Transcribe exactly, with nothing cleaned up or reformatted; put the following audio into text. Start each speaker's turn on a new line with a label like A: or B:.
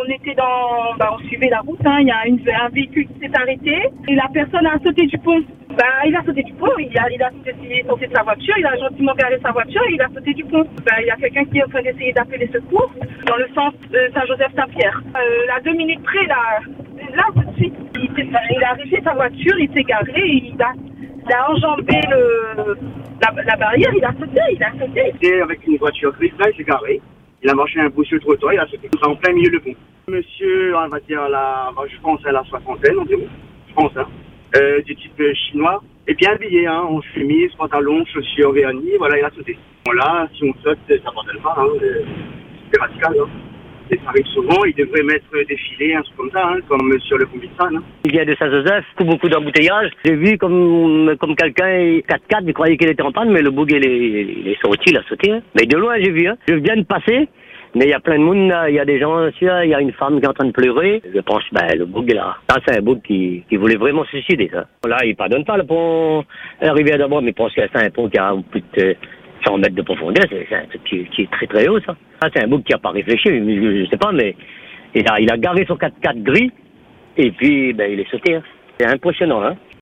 A: on était dans, bah, on suivait la route, hein. Il y a une, un véhicule qui s'est arrêté et la personne a sauté du pont. Bah, il a sauté du pont, il a, il a sauté de sa voiture, il a gentiment garé sa voiture et il a sauté du pont. Bah, il y a quelqu'un qui est en train d'essayer d'appeler les secours dans le sens de Saint-Joseph-Saint-Pierre. Euh, là, deux minutes près, là, là tout de suite, il, il a arrêté sa voiture, il s'est garé et il a, il a enjambé le, la, la barrière, il a sauté, il a sauté.
B: Il était avec une voiture grise, là, il s'est garé. Il a marché un bout sur le trottoir, il a sauté en plein milieu du pont. Monsieur, on va dire, la, je pense à la soixantaine environ, je pense, hein. Euh, du type chinois, et bien habillé, hein, en chemise, pantalon, chaussures, vernis, voilà, il a sauté. Bon, là, si on saute, ça pardonne pas, hein, c'est radical, hein. Et ça arrive souvent, il devrait mettre des filets, un truc comme ça, hein, comme sur le Combistan. Hein.
C: Il vient de Saint-Joseph, beaucoup, beaucoup d'embouteillages. J'ai vu comme, comme quelqu'un, quatre quatre, il croyait qu'il était en panne, mais le bug, il est, il est sorti, il a sauté. Hein. Mais de loin, j'ai vu, hein. Je viens de passer. Mais il y a plein de monde, là. Il y a des gens aussi, il y a une femme qui est en train de pleurer. Je pense, ben, le bug là. Ça, c'est un bug qui, qui voulait vraiment se suicider, ça. Là, il pardonne pas le pont, la rivière d'abord, mais je pense que c'est un pont qui a plus de cent mètres de profondeur. C'est, c'est un truc qui, qui est très très haut, ça. Ça, c'est un bug qui a pas réfléchi, je, je sais pas, mais il a, il a garé son quatre quatre gris, et puis, ben, il est sauté, hein. C'est impressionnant, hein.